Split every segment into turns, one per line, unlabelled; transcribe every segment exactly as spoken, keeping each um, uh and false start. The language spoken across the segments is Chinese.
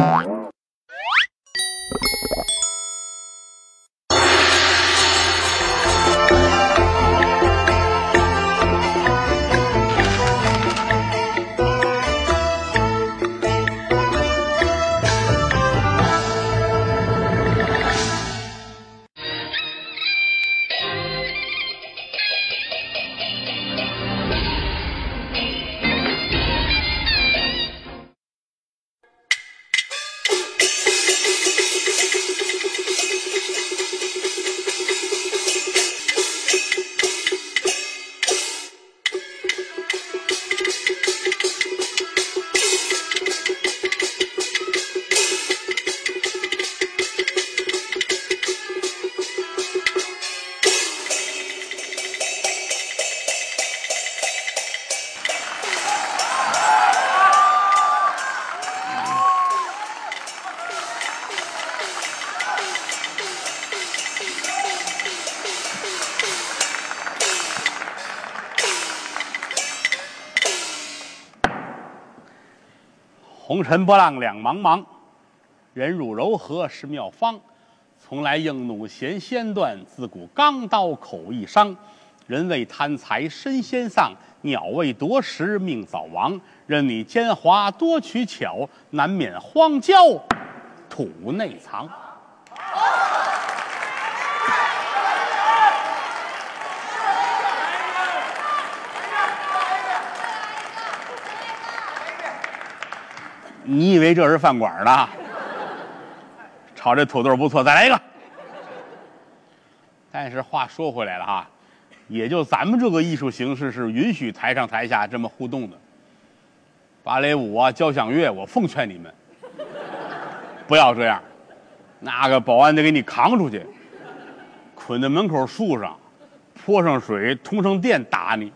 红尘波浪两茫茫，人辱柔和是妙方。从来硬弩弦先断，自古钢刀口易伤。人为贪财身先丧，鸟为夺食命早亡。任你奸猾多取巧，难免荒郊土内藏。你以为这是饭馆呢？炒这土豆不错，再来一个。但是话说回来了哈，也就咱们这个艺术形式是允许台上台下这么互动的。芭蕾舞啊、交响乐，我奉劝你们不要这样。那个保安得给你扛出去，捆在门口树上，泼上水，通上电打你，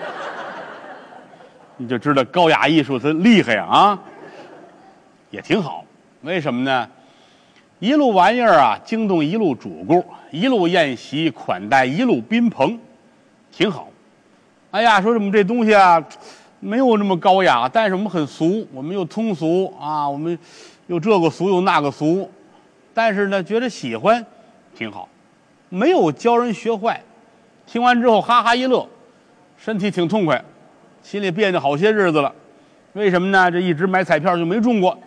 你就知道高雅艺术它厉害啊！也挺好，为什么呢？一路玩意儿啊，惊动一路主顾，一路宴席款待一路宾朋，挺好。哎呀，说我们这东西啊，没有那么高雅，但是我们很俗，我们又通俗啊，我们又这个俗又那个俗，但是呢，觉得喜欢，挺好，没有教人学坏。听完之后哈哈一乐，身体挺痛快，心里别扭好些日子了。为什么呢？这一直买彩票就没中过。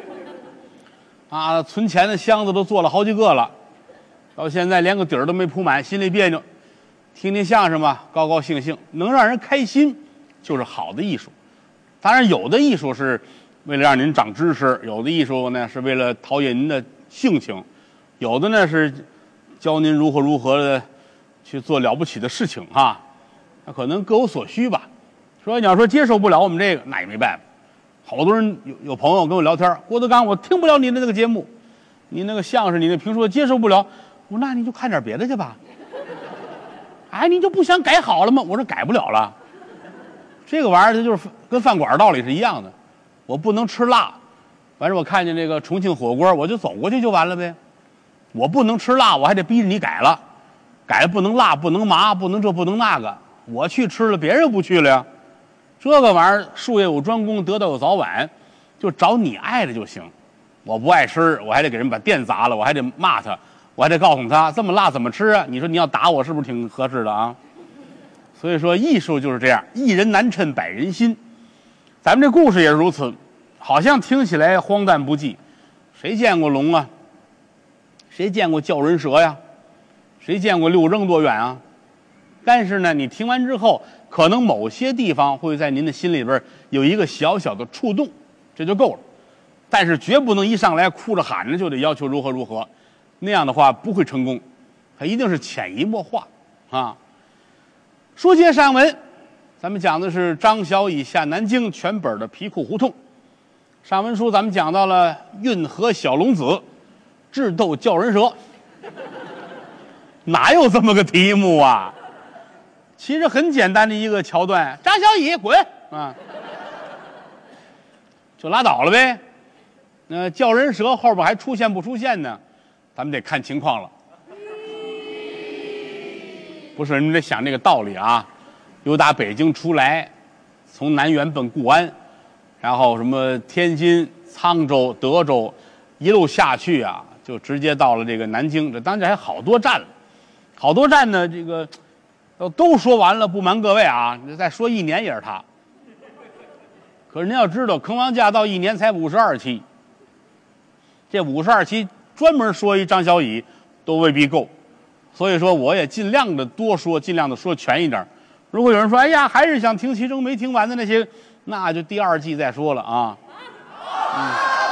啊，存钱的箱子都做了好几个了，到现在连个底儿都没铺满，心里别扭。听听相声吧，高高兴兴，能让人开心，就是好的艺术。当然，有的艺术是为了让您长知识，有的艺术呢是为了陶冶您的性情，有的呢是教您如何如何的去做了不起的事情哈。那可能各有所需吧。说你要说接受不了我们这个，那也没办法。好多人有有朋友跟我聊天，郭德纲，我听不了你的那个节目，你那个相声，你那评书接受不了。我说那你就看点别的去吧。哎，你就不想改好了吗？我说改不了了。这个玩意儿它就是跟饭馆道理是一样的，我不能吃辣，完事我看见这个重庆火锅，我就走过去就完了呗。我不能吃辣，我还得逼着你改了，改不能辣，不能麻，不能这不能那个，我去吃了，别人不去了呀。这个玩意儿术业有专攻，得道有早晚，就找你爱的就行。我不爱吃，我还得给人把店砸了，我还得骂他，我还得告诉他这么辣怎么吃啊？你说你要打我是不是挺合适的啊？所以说艺术就是这样，一人难称百人心。咱们这故事也是如此，好像听起来荒诞不济。谁见过龙啊？谁见过叫人蛇呀？谁见过六扔多远啊？但是呢，你听完之后，可能某些地方会在您的心里边有一个小小的触动，这就够了。但是绝不能一上来哭着喊着就得要求如何如何，那样的话不会成功，它一定是潜移默化啊。书接上文，咱们讲的是张小乙下南京全本的皮裤胡同。上文书咱们讲到了运河小龙子智斗叫人蛇，哪有这么个题目啊？其实很简单的一个桥段，张小乙滚啊，就拉倒了呗。那、呃、叫人蛇后边还出现不出现呢？咱们得看情况了。不是，你得想这个道理啊。由打北京出来，从南园奔固安，然后什么天津、 沧州、德州，一路下去啊，就直接到了这个南京。这当然还好多站了，好多站呢。这个都都说完了，不瞒各位啊，再说一年也是他。可是您要知道，坑王驾到一年才五十二期，这五十二期专门说一张小乙都未必够，所以说我也尽量的多说，尽量的说全一点。如果有人说，哎呀，还是想听其中没听完的那些，那就第二季再说了啊。嗯，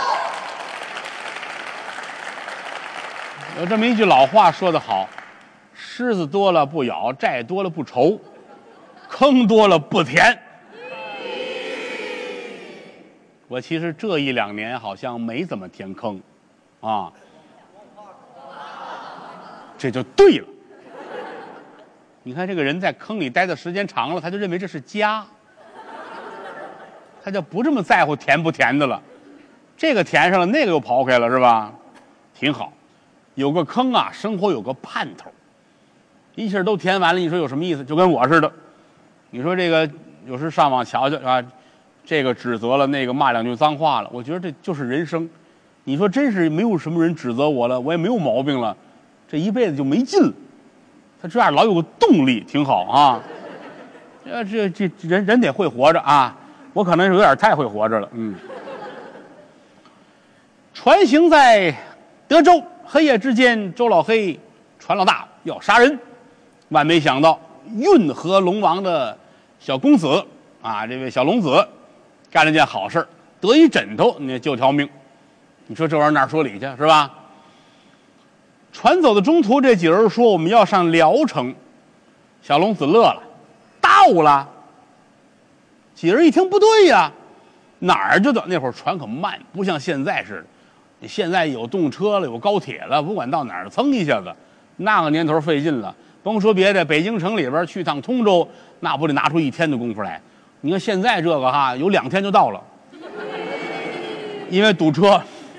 有这么一句老话说得好，狮子多了不咬，债多了不愁，坑多了不填。我其实这一两年好像没怎么填坑啊，这就对了。你看这个人在坑里待的时间长了，他就认为这是家，他就不这么在乎填不填的了。这个填上了，那个又刨开了，是吧？挺好，有个坑啊，生活有个盼头。一下都填完了，你说有什么意思？就跟我似的，你说这个有时上网瞧瞧啊，这个指责了，那个骂两句脏话了，我觉得这就是人生。你说真是没有什么人指责我了，我也没有毛病了，这一辈子就没劲了。他这样老有个动力，挺好啊。呃，这这人人得会活着啊，我可能是有点太会活着了，嗯。船行在德州，黑夜之间，周老黑船老大要杀人，万没想到运河龙王的小公子啊，这位小龙子干了件好事，得一枕头，你救条命。你说这玩意儿哪说理去，是吧？船走的中途，这几人说我们要上聊城，小龙子乐了，到了。几人一听不对呀，哪儿就到？那会儿船可慢，不像现在似的。你现在有动车了，有高铁了，不管到哪儿，噌一下子，那个年头费劲了。甭说别的，北京城里边去趟通州，那不得拿出一天的功夫来？你看现在这个哈，有两天就到了，因为堵车。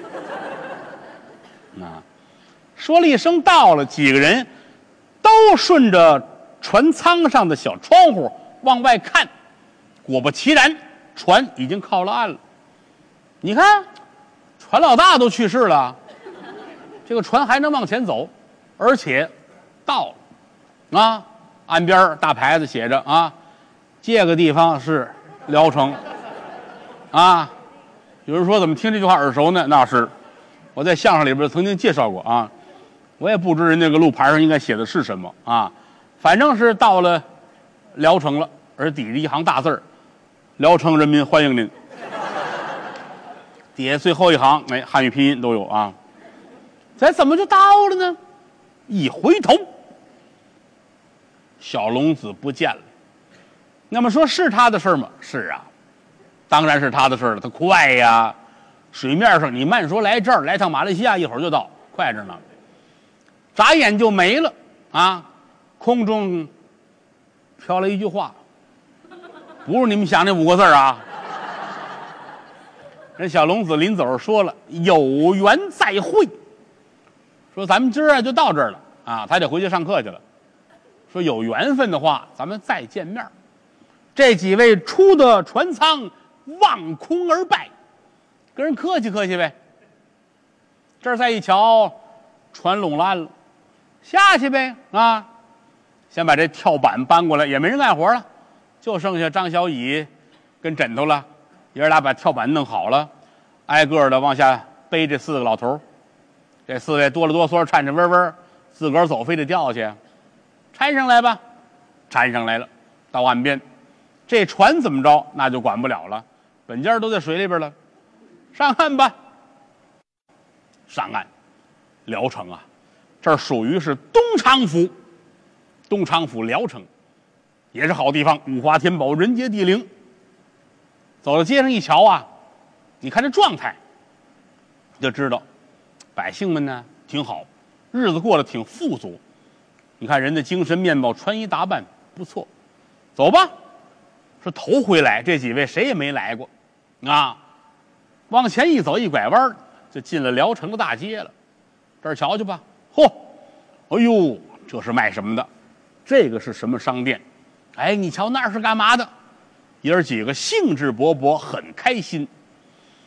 啊，说了一声到了，几个人都顺着船舱上的小窗户往外看，果不其然，船已经靠了岸了。你看，船老大都去世了，这个船还能往前走，而且到了啊！岸边大牌子写着啊，这个地方是聊城啊。有人说怎么听这句话耳熟呢？那是我在相声里边曾经介绍过啊。我也不知人那个路牌上应该写的是什么啊，反正是到了聊城了，而底下一行大字儿：聊城人民欢迎您。底下最后一行，哎，汉语拼音都有啊。咱怎么就到了呢？一回头，小龙子不见了。那么说是他的事吗？是啊，当然是他的事了。他快呀，水面上你慢说来这儿来趟马来西亚，一会儿就到，快着呢。眨眼就没了啊！空中飘了一句话，不是你们想那五个字啊。人小龙子临走说了有缘再会，说咱们今儿啊就到这儿了啊，他得回去上课去了。说有缘分的话，咱们再见面。这几位出的船舱望空而拜，跟人客气客气呗。这儿再一瞧，船拢了岸了，下去呗啊！先把这跳板搬过来，也没人干活了，就剩下张小乙跟枕头了。爷儿俩把跳板弄好了，挨个的往下背这四个老头。这四位哆了哆嗦颤颤巍巍，自个儿走非得掉下去，搀上来吧，搀上来了，到岸边。这船怎么着，那就管不了了，本家都在水里边了，上岸吧。上岸，聊城啊，这儿属于是东昌府，东昌府聊城，也是好地方，五花天宝，人杰地灵。走到街上一瞧啊，你看这状态，就知道百姓们呢挺好，日子过得挺富足。你看人的精神面貌、穿衣打扮不错。走吧，说头回来，这几位谁也没来过啊。往前一走，一拐弯就进了聊城的大街了。这儿瞧去吧，嚯，哎呦，这是卖什么的？这个是什么商店？哎，你瞧那是干嘛的？爷儿几个兴致勃勃，很开心。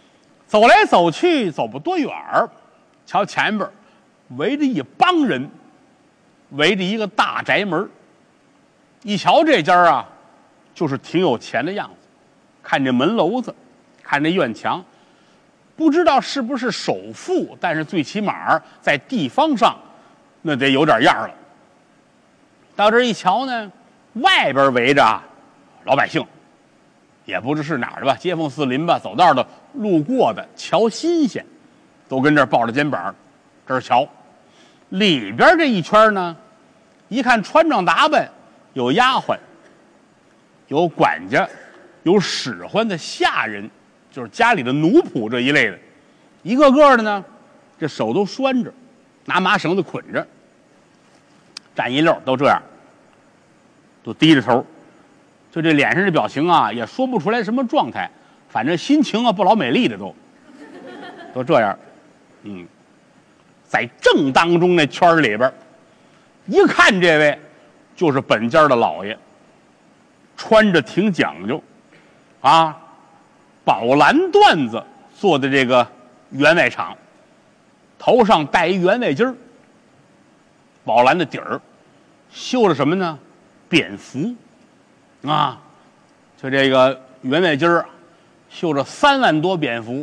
走来走去，走不多远儿，瞧前边围着一帮人，围着一个大宅门。一瞧这家啊，就是挺有钱的样子。看这门楼子，看这院墙，不知道是不是首富，但是最起码在地方上，那得有点样了。到这一瞧呢，外边围着啊老百姓，也不知是哪儿的吧，街坊四邻吧，走道的、路过的，瞧新鲜，都跟这儿抱着肩膀，这儿瞧。里边这一圈呢，一看穿装打扮，有丫鬟，有管家，有使唤的下人，就是家里的奴仆这一类的，一个个的呢，这手都拴着，拿麻绳子捆着，站一溜都这样，都低着头，就这脸上的表情啊，也说不出来什么状态，反正心情啊不老美丽的都，都这样，嗯，在正当中那圈里边，一看这位就是本家的老爷，穿着挺讲究，啊，宝蓝缎子做的这个员外氅，头上戴一员外巾儿，宝蓝的底儿，绣着什么呢？蝙蝠，啊，就这个员外巾儿绣着三万多蝙蝠。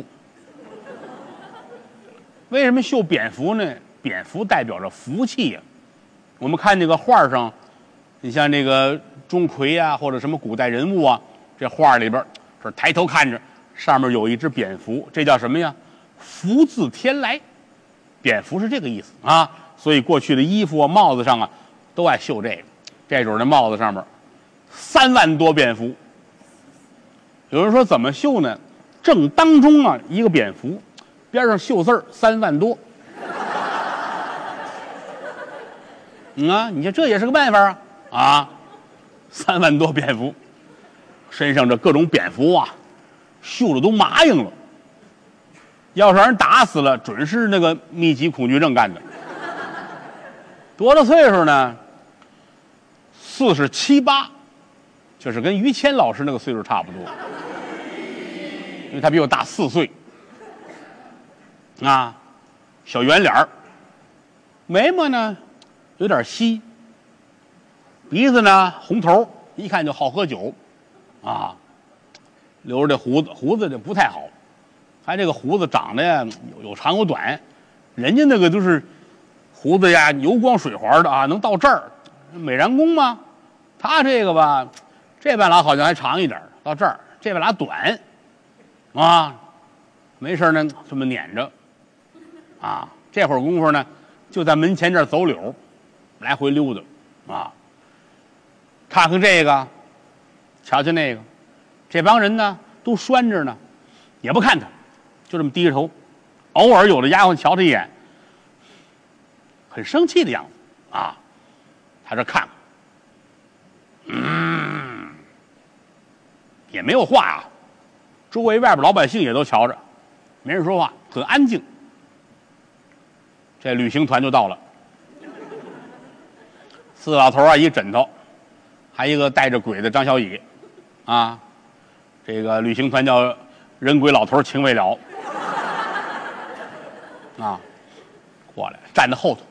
为什么绣蝙蝠呢？蝙蝠代表着福气呀、啊。我们看这个画上，你像这个钟馗啊，或者什么古代人物啊，这画里边是抬头看着，上面有一只蝙蝠，这叫什么呀？福自天来。蝙蝠是这个意思啊。所以过去的衣服啊、帽子上啊，都爱绣这个。这种的帽子上面三万多蝙蝠。有人说怎么绣呢？正当中啊一个蝙蝠，边上绣字儿三万多。嗯啊，你看这也是个办法啊啊！三万多蝙蝠，身上这各种蝙蝠啊，绣的都麻硬了。要是让人打死了，准是那个密集恐惧症干的。多大岁数呢？四十七八，就是跟于谦老师那个岁数差不多，因为他比我大四岁。啊，小圆脸儿，眉毛呢有点稀，鼻子呢红头，一看就好喝酒，啊，留着这胡子，胡子这不太好，他这个胡子长得呀有有长有短，人家那个都是胡子呀油光水滑的啊，能到这儿，美髯公吗？他这个吧，这半拉好像还长一点，到这儿，这半拉短，啊，没事呢这么撵着。啊，这会儿功夫呢，就在门前这儿走柳，来回溜达，啊，看看这个，瞧瞧那个，这帮人呢都拴着呢，也不看他，就这么低着头，偶尔有的丫鬟瞧他一眼，很生气的样子，啊，他这看看，嗯，也没有话啊，周围外边老百姓也都瞧着，没人说话，很安静。这旅行团就到了，四个老头啊，一枕头，还一个带着鬼的张小乙，啊，这个旅行团叫人鬼老头情未了，啊，过来站在后头，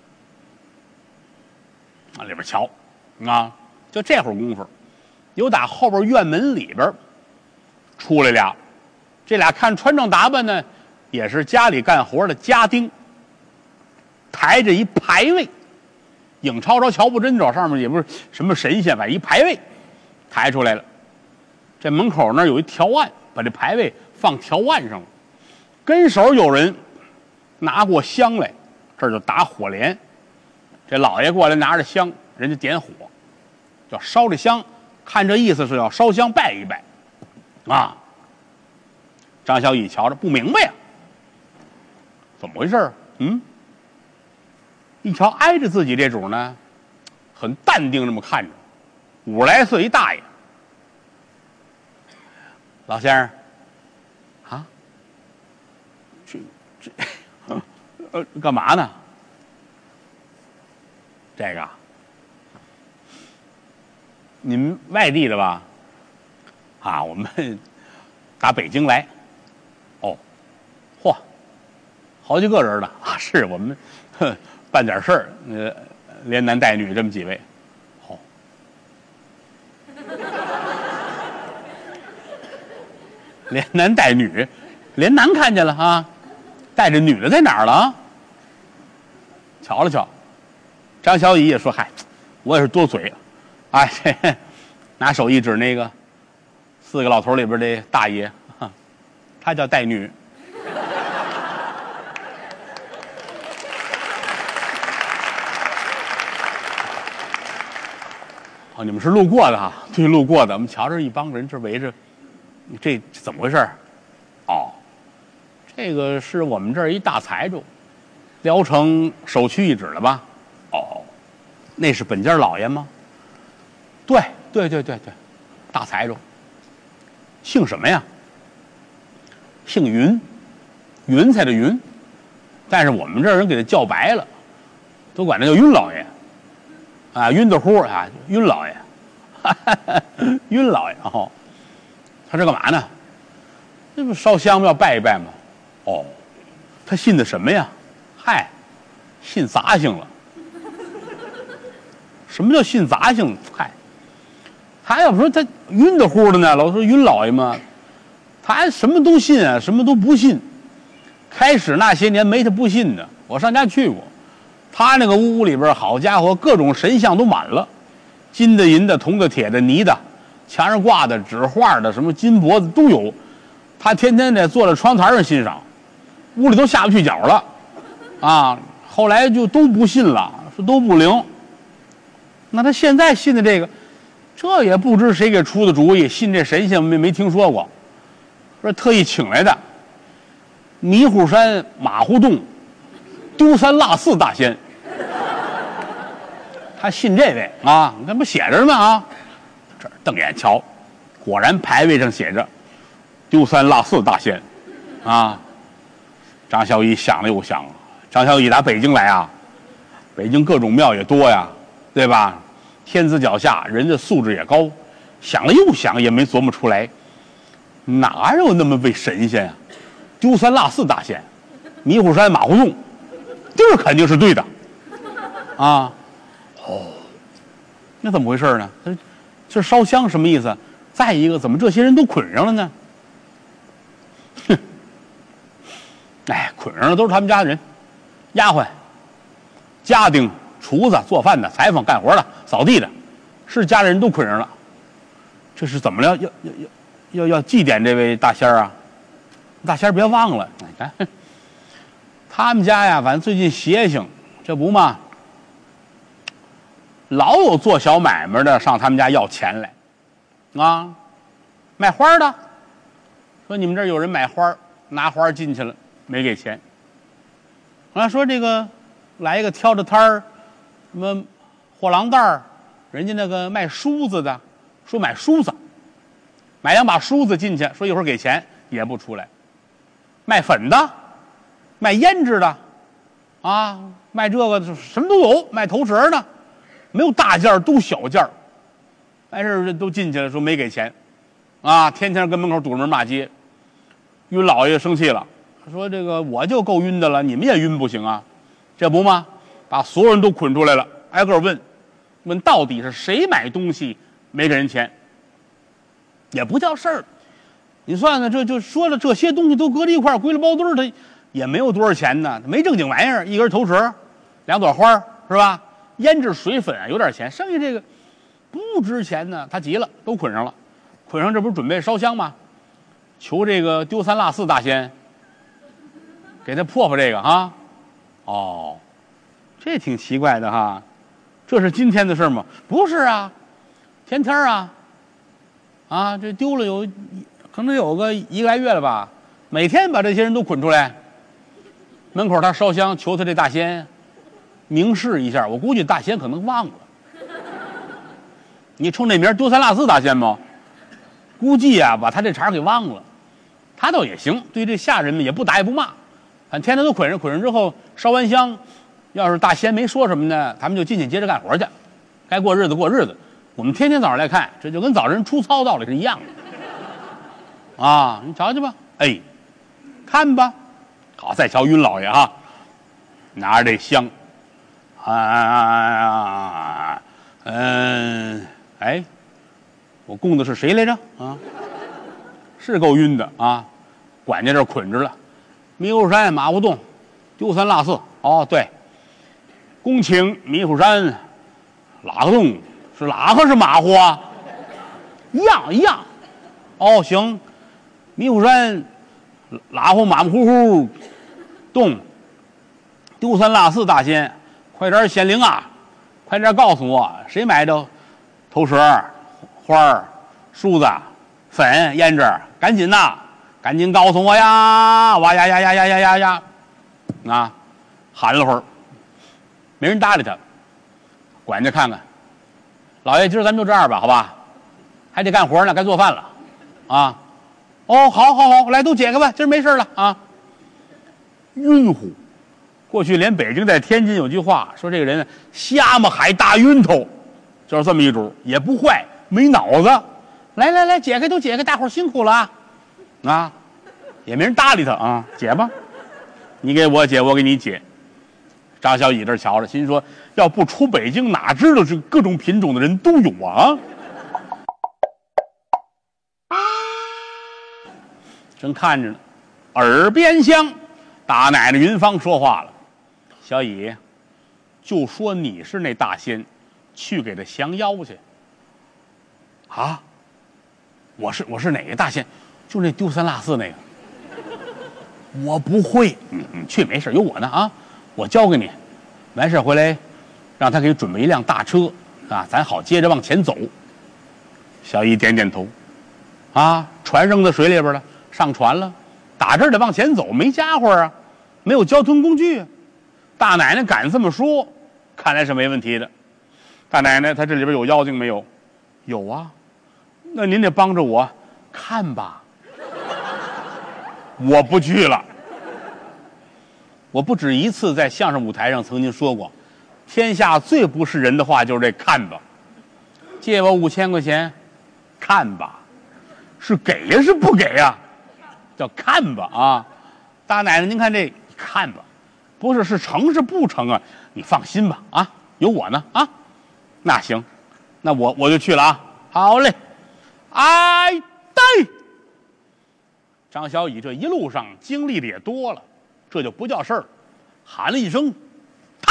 啊里边瞧，啊，就这会儿功夫，有打后边院门里边出来俩，这俩看穿装打扮呢，也是家里干活的家丁。抬着一牌位，影超超瞧不真着，上面也不是什么神仙，反正一牌位抬出来了。这门口那有一条案，把这牌位放条案上了。跟手有人拿过香来，这儿就打火镰。这老爷过来拿着香，人家点火，要烧这香，看这意思是要烧香拜一拜，啊。张小乙瞧着不明白呀、啊，怎么回事？嗯。一瞧挨着自己这主呢，很淡定这么看着，五十来岁一大爷，老先生，啊，这这呃干嘛呢？这个，你们外地的吧？啊，我们打北京来。哦， 好几个人呢啊！是我们呵办点事儿，呃，连男带女这么几位，好、连男带女，连男看见了啊，带着女的在哪儿了啊？瞧了瞧，张小乙也说：“嗨，我也是多嘴，哎，嘿嘿拿手一指那个四个老头里边的大爷，他叫带女。”哦，你们是路过的哈？对，路过的。我们瞧着一帮人这围着，这这怎么回事？哦，这个是我们这儿一大财主，聊城首屈一指了吧？哦，那是本家老爷吗？对对对对对，大财主。姓什么呀？姓云，云彩的云，但是我们这儿人给他叫白了，都管他叫云老爷。啊，晕的乎啊，晕老爷，晕老爷哦，他这干嘛呢？这不烧香要拜一拜吗？哦，他信的什么呀？嗨，信杂性了。什么叫信杂性？嗨，他要不说他晕的乎的呢，老说晕老爷嘛，他还什么都信啊，什么都不信。开始那些年没他不信的，我上家去过。他那个屋里边，好家伙，各种神像都满了，金的、银的、铜的、铁的、泥的，墙上挂的、纸画的，什么金箔子都有。他天天得坐在窗台上欣赏，屋里都下不去脚了，啊！后来就都不信了，说都不灵。那他现在信的这个，这也不知谁给出的主意，信这神仙没没听说过，说特意请来的迷糊山马胡洞丢三落四大仙。他信这位啊，你看不写着呢啊？这儿瞪眼瞧，果然牌位上写着“丢三落四大仙”，啊！张小乙想了又想，张小乙打北京来啊，北京各种庙也多呀，对吧？天子脚下，人的素质也高，想了又想，也没琢磨出来，哪有那么位神仙啊？丢三落四大仙，迷糊山马胡洞，地儿肯定是对的，啊！哦，那怎么回事呢？这这烧香什么意思？再一个，怎么这些人都捆上了呢？哼，哎，捆上了都是他们家的人，丫鬟、家丁、厨子、做饭的、裁缝、干活的、扫地的，是家人都捆上了。这是怎么了？要要要要要祭奠这位大仙儿啊！大仙儿别忘了，你看他们家呀，反正最近邪性，这不嘛。老有做小买卖的上他们家要钱来，啊，卖花的，说你们这儿有人买花，拿花进去了，没给钱。啊，说这个来一个挑着摊儿，什么货郎担儿，人家那个卖梳子的，说买梳子，买两把梳子进去，说一会儿给钱也不出来。卖粉的，卖胭脂的，啊，卖这个什么都有，卖头绳的。没有大件儿，都小件儿，但是都进去了，说没给钱，啊，天天跟门口堵着门骂街。晕老爷生气了，说这个我就够晕的了，你们也晕不行啊？这不吗？把所有人都捆出来了，挨个问，问到底是谁买东西没给人钱？也不叫事儿，你算算，这就说了，这些东西都搁在一块儿，归了包堆儿，它也没有多少钱呢，没正经玩意儿，一根头绳，两朵花，是吧？胭脂水粉啊，有点钱，剩下这个不值钱呢。他急了，都捆上了，捆上这不是准备烧香吗？求这个丢三落四大仙给他破破这个啊！哦，这挺奇怪的哈，这是今天的事吗？不是啊，天天啊，啊，这丢了有可能有个一个来月了吧，每天把这些人都捆出来，门口他烧香求他这大仙。明示一下，我估计大仙可能忘了。你冲这名丢三落四大仙吗？估计啊，把他这茬给忘了。他倒也行，对这下人们也不打也不骂，反正天天都捆上，捆上之后烧完香，要是大仙没说什么呢，他们就进去接着干活去，该过日子过日子。我们天天早上来看，这就跟早晨出操道理是一样的。啊，你瞧瞧吧，哎，看吧， 好，再瞧云老爷啊，拿着这香，啊，嗯，哎，我供的是谁来着？啊，是够晕的啊！管家这捆着了，迷糊山马胡洞，丢三落四。哦，对，恭请迷糊山，拉个洞是拉个是马虎啊？一样一样。哦，行，迷糊山拉胡马马虎虎洞，丢三落四。大仙，快点显灵啊！快点告诉我，谁买的头蛇、花、梳子、粉、胭脂？赶紧呐！赶紧告诉我呀！哇呀呀呀呀呀呀呀！啊，喊了会儿，没人搭理他。管家看看，老爷，今儿咱们就这样吧，好吧？还得干活呢，该做饭了。啊，哦，好，好，好，来都解开吧，今儿没事了啊。晕乎，过去连北京在天津有句话说，这个人瞎嘛海大晕头，就是这么一主，也不坏，没脑子。来来来，解开都解开，大伙儿辛苦了啊！啊，也没人搭理他啊，解吧，你给我解，我给你解。张小乙这瞧着，心说要不出北京，哪知道这各种品种的人都有啊。正看着呢，耳边香，大奶奶云芳说话了：“小乙，就说你是那大仙，去给他降妖去。”啊，我是我是哪个大仙？就那丢三落四那个。我不会，你你去没事，有我呢啊，我教给你。完事回来，让他给准备一辆大车啊，咱好接着往前走。小乙点点头，啊，船扔在水里边了。上船了，打这儿得往前走，没家伙啊，没有交通工具。大奶奶敢这么说，看来是没问题的。大奶奶，她这里边有妖精没有？有啊，那您得帮着我看吧。我不去了。我不止一次在相声舞台上曾经说过，天下最不是人的话就是这看吧。借我五千块钱，看吧，是给呀是不给呀？叫看吧啊，大奶奶，您看这看吧，不是是成是不成啊？你放心吧啊，有我呢啊。那行，那我我就去了啊。好嘞，哎对。张小乙这一路上经历的也多了，这就不叫事儿，喊了一声：“抬！”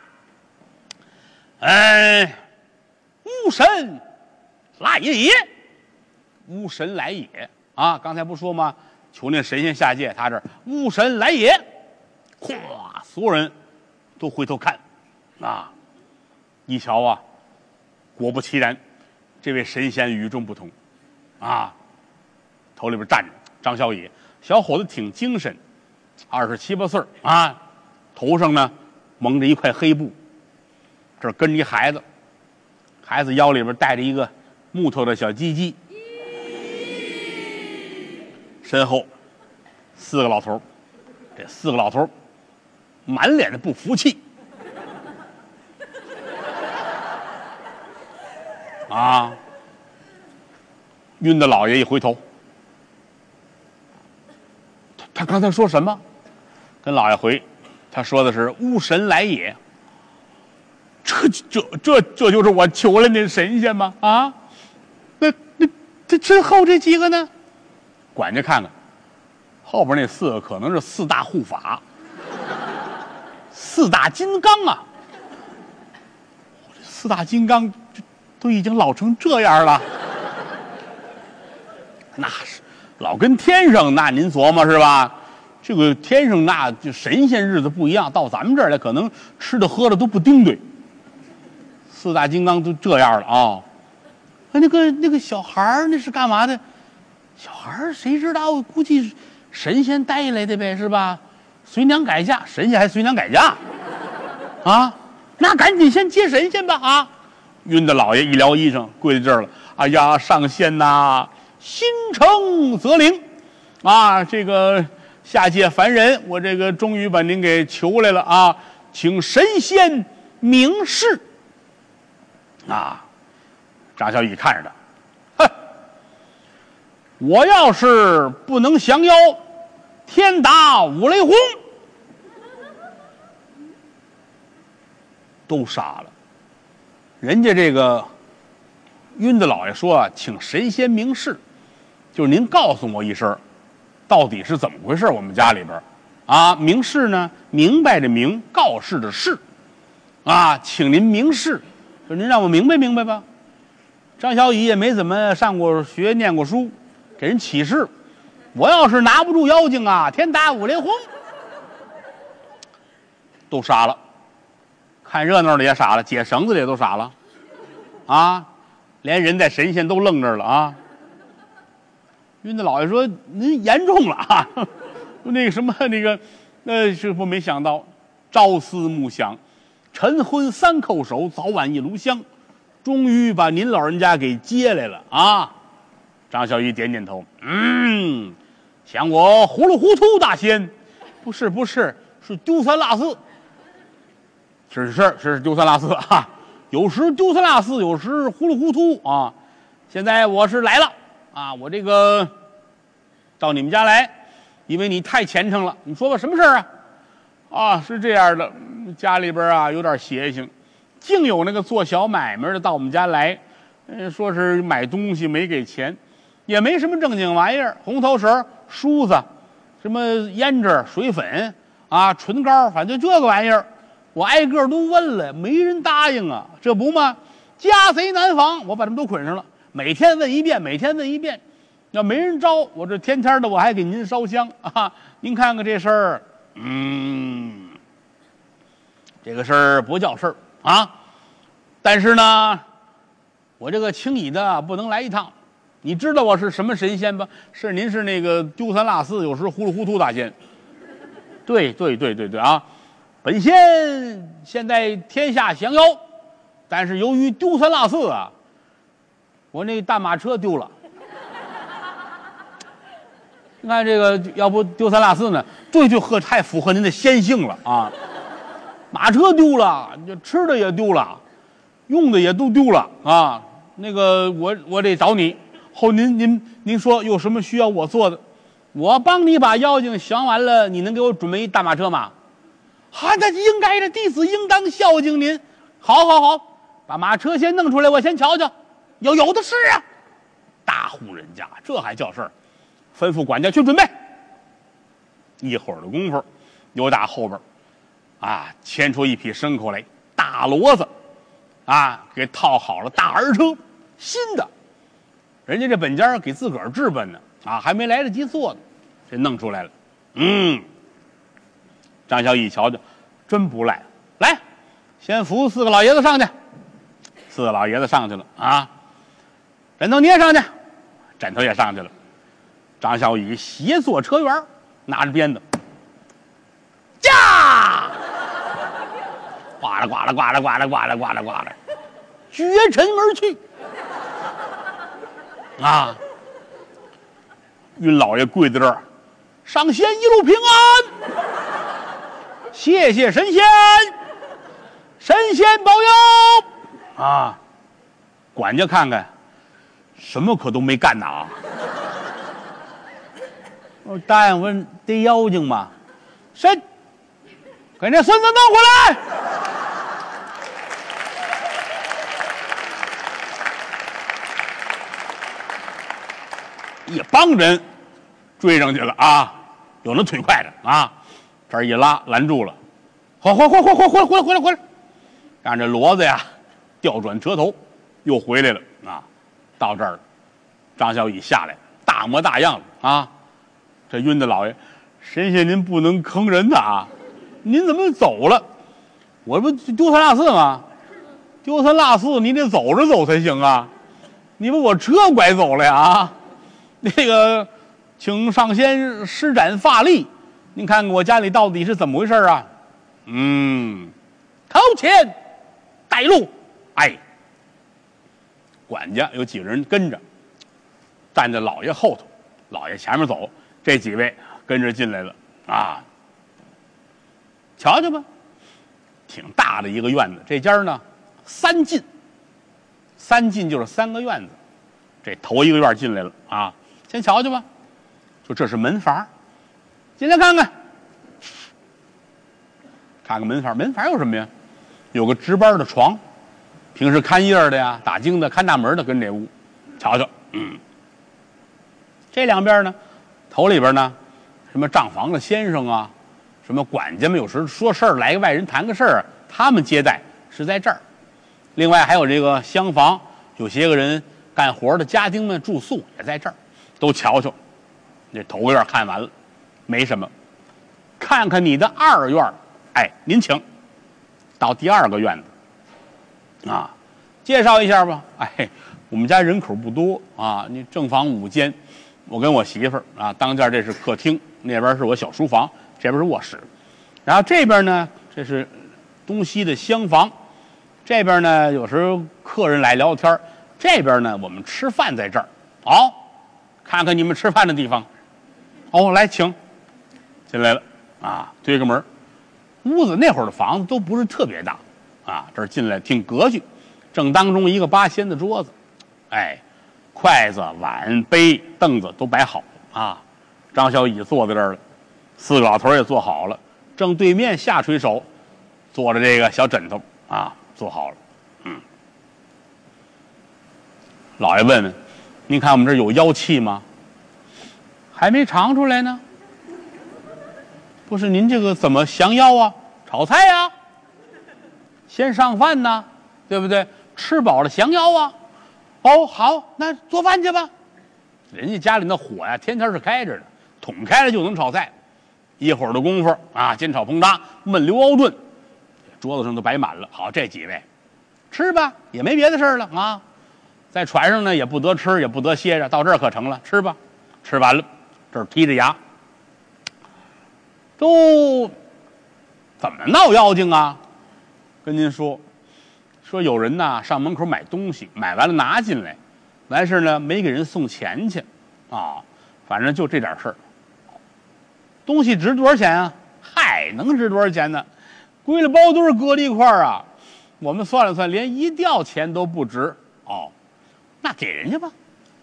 哎，巫神来也，巫神来也啊！刚才不说吗？求那神仙下界，他这巫神来也，咵，所有人都回头看，啊，一瞧啊，果不其然，这位神仙与众不同，啊，头里边站着张小乙，小伙子挺精神，二十七八岁啊，头上呢蒙着一块黑布，这儿跟着一孩子，孩子腰里边带着一个木头的小鸡鸡。身后四个老头，这四个老头满脸的不服气啊！晕的老爷一回头，他他刚才说什么？跟老爷回，他说的是巫神来也。这这这这就是我求来那神仙吗？啊，那那这之后这几个呢？管家看看，后边那四个可能是四大护法，四大金刚啊！四大金刚都已经老成这样了，那是老跟天上，那您琢磨是吧？这个天上那就神仙日子不一样，到咱们这儿来可能吃的喝的都不丁对。四大金刚都这样了啊！那个那个小孩那是干嘛的？小孩谁知道？估计神仙带来的呗，是吧？随娘改嫁，神仙还随娘改嫁啊？那赶紧先接神仙吧啊！晕的老爷一撩衣裳，跪在这儿了。哎呀，上仙呐，心诚则灵啊！这个下界凡人，我这个终于把您给求来了啊，请神仙明示啊！张小乙看着他，哼，我要是不能降妖， 天打五雷轰，都傻了。人家这个晕的老爷说啊，请神仙明示，就是您告诉我一声，到底是怎么回事？我们家里边啊，明示呢，明白的明，告示的示，啊，请您明示，就您让我明白明白吧。张小乙也没怎么上过学，念过书，给人启示，我要是拿不住妖精啊，天打五雷轰，都傻了。看热闹的也傻了，解绳子的也都傻了，啊，连人带神仙都愣这儿了啊。晕的老爷说：“您严重了啊，那个什么那个，呃，师傅没想到，朝思暮想，晨昏三叩首，早晚一炉香，终于把您老人家给接来了啊。”张小乙点点头，嗯，想我糊里糊涂大仙，不是不是，是丢三落四。是是是丢三落四啊，有时丢三落四，有时糊里糊涂啊。现在我是来了啊，我这个到你们家来，因为你太虔诚了。你说吧，什么事儿啊？啊，是这样的，家里边啊有点邪性，竟有那个做小买卖的到我们家来，嗯，说是买东西没给钱，也没什么正经玩意儿，红头绳、梳子，什么胭脂、水粉啊、唇膏，反正就这个玩意儿。我挨个都问了，没人答应啊，这不嘛，家贼难防，我把他们都捆上了。每天问一遍，每天问一遍，要没人招，我这天天的我还给您烧香啊。您看看这事儿，嗯，这个事儿不叫事儿啊。但是呢，我这个轻易的不能来一趟。你知道我是什么神仙吧？是您是那个丢三落四，有时糊里糊涂大仙。对对对对对啊。本仙现在天下降妖，但是由于丢三落四啊，我那大马车丢了。你看这个，要不丢三落四呢？这就和太符合您的仙性了啊！马车丢了，就吃的也丢了，用的也都丢了啊。那个我我得找你，后您您您说有什么需要我做的？我帮你把妖精降完了，你能给我准备一大马车吗？啊，那应该的，弟子应当孝敬您。好，好，好，把马车先弄出来，我先瞧瞧。有有的是啊，大户人家这还叫事儿？吩咐管家去准备。一会儿的功夫，由打后边啊牵出一匹牲口来，大骡子啊给套好了大儿车，新的。人家这本家给自个儿置办呢啊，还没来得及做呢，这弄出来了。嗯。张小乙瞧瞧，真不赖。来，先扶四个老爷子上去。四个老爷子上去了啊，枕头你也上去，枕头也上去了。张小乙斜坐车辕，拿着鞭子，驾，呱啦呱啦呱啦呱啦呱啦呱啦呱啦，绝尘而去。啊，晕老爷跪在这儿，上仙一路平安。谢谢神仙，神仙保佑啊！管家看看，什么可都没干呢啊！我答应问逮妖精嘛，神，给那孙子弄回来！一帮人追上去了啊！有那腿快的啊！这儿一拉，拦住了，快快快快快回来回来回来回来！让这骡子呀调转车头，又回来了啊！到这儿了，张小乙下来，大模大样的啊！这晕的老爷，神仙您不能坑人的啊！您怎么走了？我不丢三落四吗？丢三落四，你得走着走才行啊！你把我车拐走了呀啊！那个，请上仙施展法力。您看看我家里到底是怎么回事啊？嗯，掏钱带路。哎，管家有几个人跟着，站在老爷后头，老爷前面走，这几位跟着进来了啊。瞧瞧吧，挺大的一个院子。这家呢，三进，三进就是三个院子。这头一个院进来了啊，先瞧瞧吧，说这是门房。 进来看看，看看门房，门房有什么呀？有个值班的床，平时看页的呀、打更的、看大门的跟这屋，瞧瞧，嗯，这两边呢，头里边呢，什么账房的先生啊，什么管家们，有时说事儿来个外人谈个事儿，他们接待是在这儿。另外还有这个厢房，有些个人干活的家丁们住宿也在这儿，都瞧瞧。这头院看完了，没什么，看看你的二院，哎，您请。到第二个院子，啊，介绍一下吧。哎，我们家人口不多啊，你正房五间，我跟我媳妇儿啊，当间这是客厅，那边是我小书房，这边是卧室，然后这边呢，这是东西的厢房，这边呢有时候客人来聊天，这边呢我们吃饭在这儿。好、哦，看看你们吃饭的地方。哦，来，请进来了啊，推个门。屋子那会儿的房子都不是特别大，啊，这儿进来挺格局。正当中一个八仙的桌子，哎，筷子、碗、杯、凳子都摆好啊。张小乙坐在这儿了，四个老头也坐好了。正对面下垂手坐着这个小枕头啊，坐好了。嗯，老爷问问，您看我们这儿有妖气吗？还没尝出来呢。不是您这个怎么降妖啊？炒菜呀、啊，先上饭呢，对不对？吃饱了降妖啊。哦，好，那做饭去吧。人家家里那火呀，天天是开着的，捅开了就能炒菜。一会儿的功夫啊，煎炒烹炸，焖溜熬炖，桌子上都摆满了。好，这几位吃吧，也没别的事儿了啊。在船上呢，也不得吃，也不得歇着，到这儿可成了，吃吧。吃完了，这儿剔着牙。都怎么闹妖精啊？跟您说，说有人呐上门口买东西，买完了拿进来，完事呢没给人送钱去，啊，反正就这点事儿。东西值多少钱啊？嗨，能值多少钱呢？归了包堆搁了一块儿啊，我们算了算，连一吊钱都不值。哦，那给人家吧。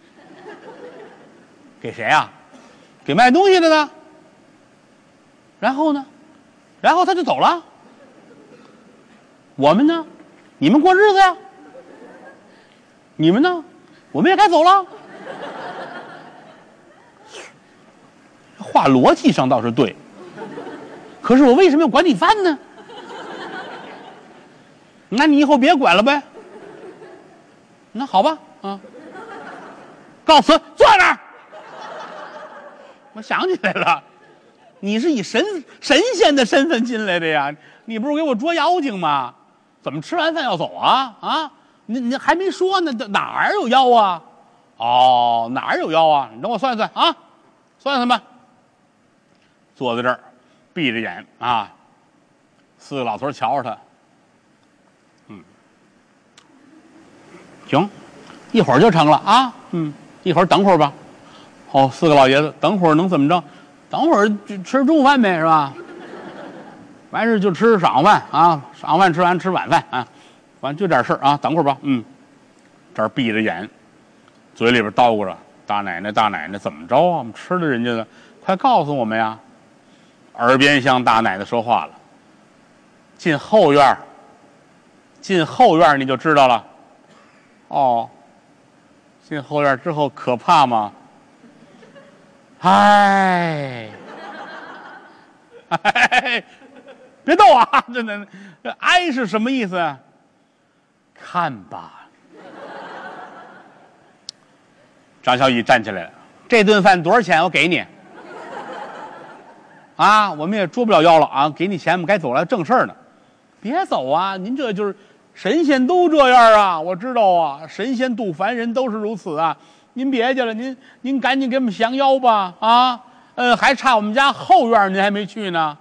给谁啊？给卖东西的呢？然后呢？然后他就走了。我们呢？你们过日子呀。你们呢？我们也该走了。话逻辑上倒是对，可是我为什么要管你饭呢？那你以后别管了呗。那好吧，啊，告辞，坐那儿。我想起来了。你是以神神仙的身份进来的呀？你不是给我捉妖精吗？怎么吃完饭要走啊？啊，你你还没说呢，哪儿有妖啊？哦，哪儿有妖啊？你等我算算啊，算算吧。坐在这儿，闭着眼啊，四个老头瞧着他，嗯，行，一会儿就成了啊，嗯，一会儿等会儿吧。哦，四个老爷子，等会儿能怎么着？等会儿就吃中午饭呗，是吧？完事就吃晌午饭啊，晌午饭吃完吃晚饭啊，完就点事儿啊，等会儿吧。嗯，这儿闭着眼，嘴里边叨咕着：“大奶奶，大奶奶，怎么着啊？我们吃了人家的，快告诉我们呀！”耳边向大奶奶说话了：“进后院，进后院你就知道了。”哦，进后院之后可怕吗？哎，哎，别逗啊！真的，这哀是什么意思？看吧。张小乙站起来了，这顿饭多少钱？我给你。啊，我们也捉不了妖了啊！给你钱，我们该走了，正事儿呢。别走啊！您这就是神仙都这样啊！我知道啊，神仙渡凡人都是如此啊。您别去了，您您赶紧给我们降妖吧！啊，呃，还差我们家后院您还没去呢。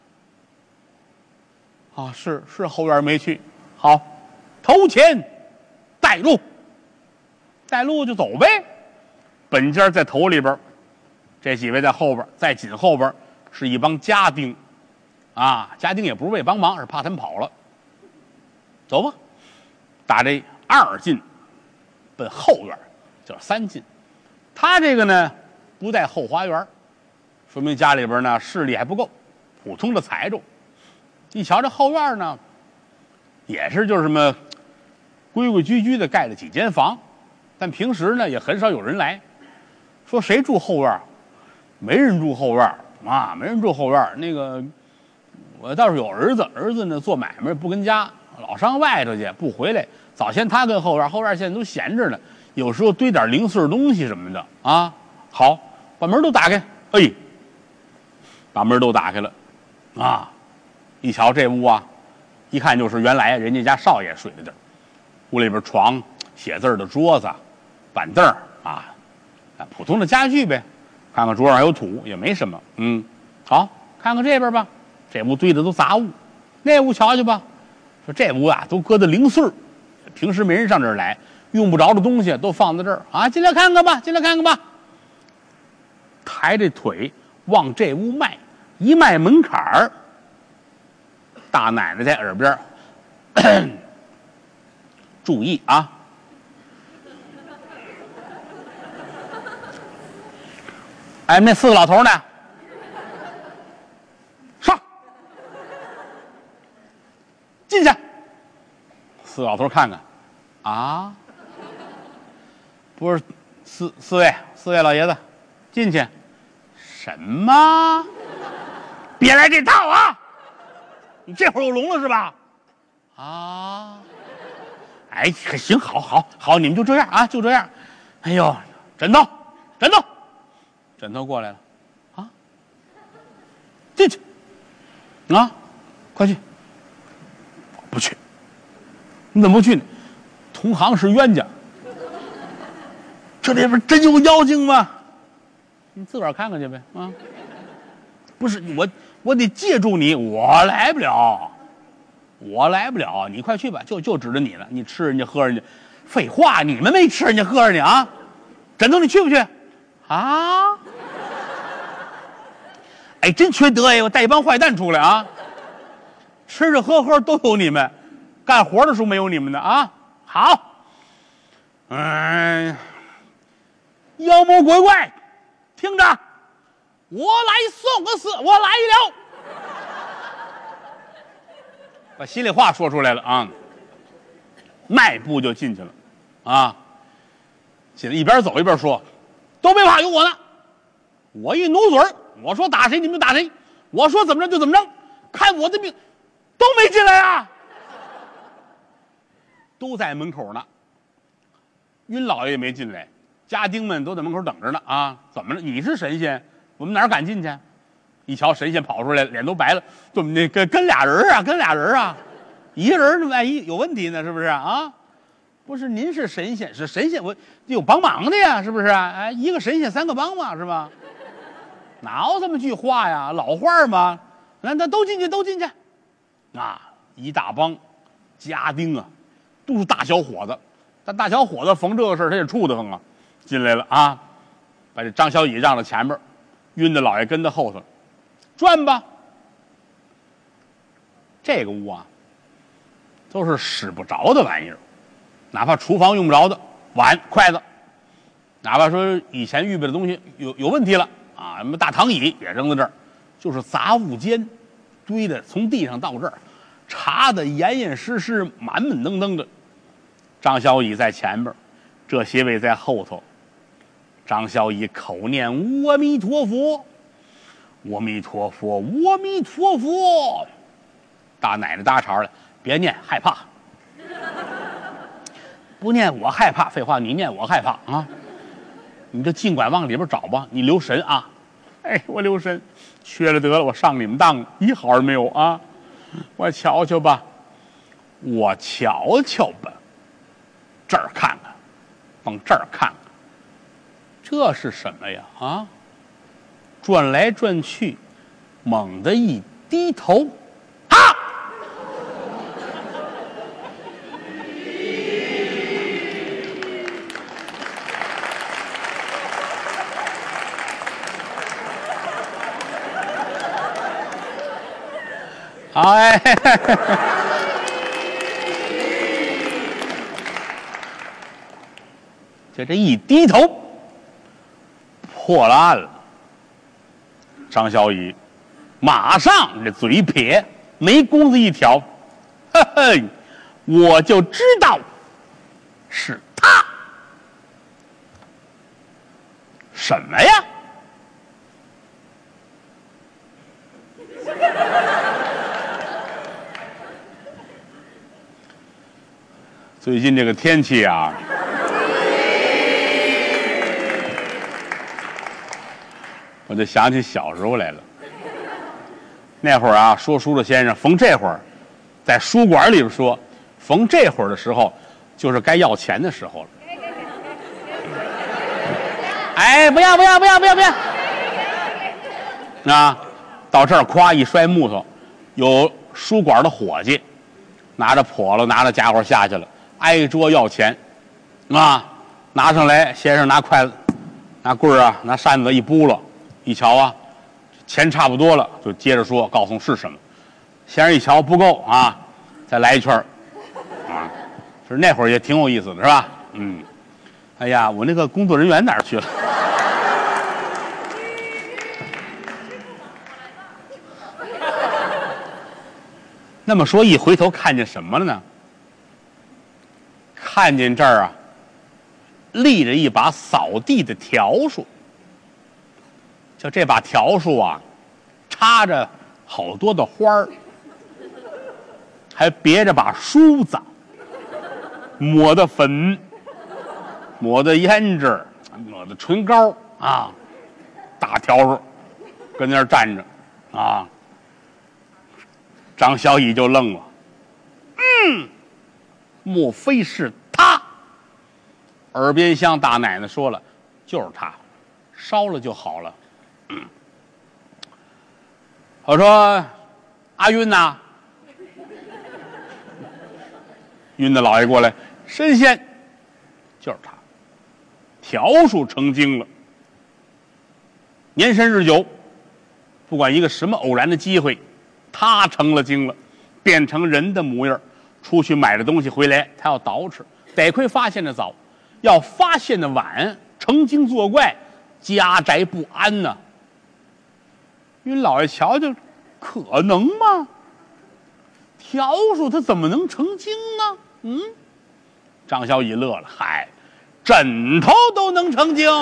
啊，是是后院没去，好，头前带路，带路就走呗。本家在头里边，这几位在后边，在紧后边是一帮家丁，啊，家丁也不是为帮忙，是怕他们跑了。走吧，打这二进，奔后院。叫三进，他这个呢不带后花园， 说明家里边呢势力还不够，普通的财主。一瞧这后院呢，也是就是什么规规矩矩的盖了几间房，但平时呢也很少有人来。说谁住后院？没人住后院啊，没人住后院。那个我倒是有儿子，儿子呢做买卖不跟家，老上外头去不回来。早先他跟后院，后院现在都闲着呢，有时候堆点零碎东西什么的啊。好，把门都打开，哎，把门都打开了，啊，一瞧这屋啊，一看就是原来人家家少爷睡的地儿。屋里边床、写字的桌子、板凳啊，啊，普通的家具呗。看看桌上还有土，也没什么。嗯，好，看看这边吧，这屋堆的都杂物。那屋瞧瞧吧，说这屋啊都搁的零碎，平时没人上这儿来，用不着的东西都放在这儿啊。进来看看吧，进来看看吧。抬着腿往这屋迈，一迈门槛儿，大奶奶在耳边注意啊！哎，那四个老头呢？上，进去。四个老头看看，啊，不是四四位四位老爷子，进去。什么？别来这套啊！你这会儿有聋了是吧？啊！哎，行，好，好，好，你们就这样啊，就这样。哎呦，枕头，枕头，枕头过来了，啊，进去，啊，快去。不去。你怎么不去呢？同行是冤家。这里边真有妖精吗？你自个儿看看去呗，啊！不是我，我得借助你，我来不了，我来不了，你快去吧，就就指着你了，你吃人家喝人家，废话，你们没吃人家喝人家啊？枕头，你去不去？啊？哎，真缺德呀！我带一帮坏蛋出来啊！吃吃喝喝都有你们，干活的时候没有你们的啊！好，嗯，妖魔鬼怪。听着，我来送个死，我来了，把心里话说出来了啊！迈步就进去了，啊，进来一边走一边说：“都别怕，有我呢！我一努嘴儿，我说打谁你们就打谁，我说怎么着就怎么着，看我的命！”都没进来啊，都在门口呢。晕老爷也没进来。家丁们都在门口等着呢啊！怎么了？你是神仙，我们哪敢进去？一瞧神仙跑出来，脸都白了，怎么的？跟跟俩人啊，跟俩人啊，一个人万一有问题呢？是不是啊？不是，您是神仙，是神仙，我有帮忙的呀，是不是啊？哎，一个神仙三个帮嘛，是吧？哪有这么句话呀？老话嘛。那那都进去，都进去。啊，一大帮家丁啊，都是大小伙子。但大小伙子逢这个事儿他也怵得慌啊。进来了啊，把这张小乙让到前面，晕的老爷跟在后头，转吧。这个屋啊，都是使不着的玩意儿，哪怕厨房用不着的碗筷子，哪怕说以前预备的东西有有问题了啊，什么大躺椅也扔在这儿，就是杂物间堆的，从地上到这儿，查的严严实实、满满登登的。张小乙在前边，这些位在后头。张小乙口念阿弥陀佛，阿弥陀佛，阿弥陀佛。大奶奶搭茬了，别念，害怕。不念我害怕，废话，你念我害怕啊！你就尽管往里边找吧，你留神啊！哎，我留神，缺了得了，我上你们当一好人没有啊！我瞧瞧吧，我瞧瞧吧，这儿看看，往这儿看看。这是什么呀？啊，转来转去，猛地一低头，啊！好哎，就这一低头。破了案了， 张小乙马上这嘴撇，眉弓子一挑，呵呵，我就知道是他。什么呀？最近这个天气啊，我就想起小时候来了。那会儿啊，说书的先生逢这会儿，在书馆里边说，逢这会儿的时候，就是该要钱的时候了。哎，不要不要不要不要不要！啊，到这儿夸一摔木头，有书馆的伙计拿着笸箩拿着家伙下去了，挨桌要钱，啊，拿上来，先生拿筷子、拿棍儿啊、拿扇子一拨了，一瞧啊，钱差不多了，就接着说，告诉是什么。先生一瞧不够啊，再来一圈啊，就是那会儿也挺有意思的，是吧？嗯，哎呀，我那个工作人员哪儿去了？那么说，一回头看见什么了呢？看见这儿啊，立着一把扫地的笤帚。就这把笤帚啊，插着好多的花儿，还别着把梳子，抹的粉，抹的胭脂，抹的唇膏啊，大笤帚跟那儿站着啊。张小乙就愣了，嗯，莫非是他？耳边向大奶奶说了，就是他，烧了就好了。嗯、我说阿晕呐，晕的老爷过来，神仙，就是他，笤帚成精了。年深日久，不管一个什么偶然的机会，他成了精了，变成人的模样，出去买了东西回来，他要捯饬，得亏发现的早，要发现的晚，成精作怪，家宅不安呢。云老爷瞧瞧，可能吗？笤帚它怎么能成精呢？嗯，张小乙乐了，嗨，枕头都能成精。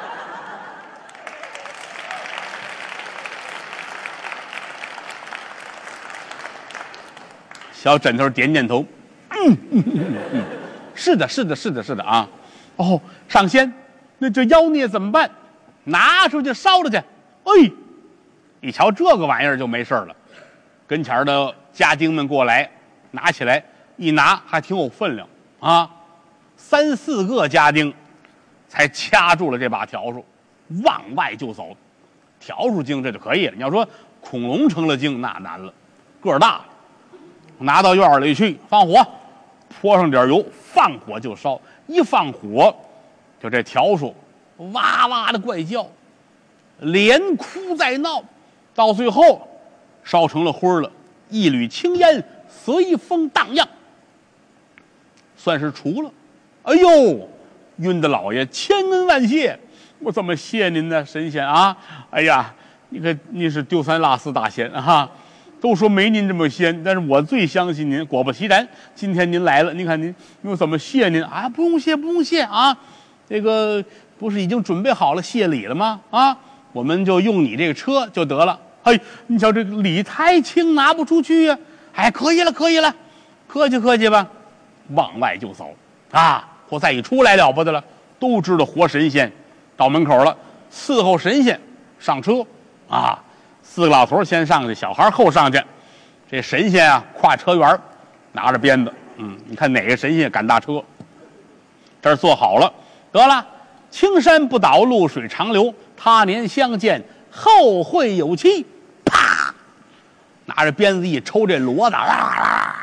小枕头点点头，嗯嗯嗯嗯，是的，是的，是的，是的啊。哦，上仙，那这妖孽怎么办？拿出去烧了去。哎，一瞧这个玩意儿就没事了。跟前的家丁们过来，拿起来一拿，还挺有分量啊。三四个家丁才掐住了这把笤帚，往外就走。笤帚精这就可以了。你要说恐龙成了精，那难了，个儿大了。拿到院里去，放火，泼上点油，放火就烧。一放火，就这笤帚哇哇的怪叫，连哭带闹，到最后烧成了灰了，一缕青烟随风荡漾，算是除了。哎呦，晕的老爷千恩万谢，我怎么谢您呢，神仙啊！哎呀，你看你是丢三落四大仙啊！都说没您这么仙，但是我最相信您。果不其然，今天您来了，您看您又怎么谢您啊？不用谢，不用谢啊！这个不是已经准备好了谢礼了吗？啊，我们就用你这个车就得了。嘿，你瞧这个礼太轻，拿不出去呀、啊！哎，可以了，可以了，客气客气吧，往外就走啊！或再一出来了不得了，都知道活神仙到门口了，伺候神仙上车啊！四个老头先上去，小孩后上去。这神仙啊，跨车辕，拿着鞭子，嗯，你看哪个神仙赶大车？这儿坐好了，得了，青山不倒，绿水长流，他年相见，后会有期。啪，拿着鞭子一抽，这骡子啦啦，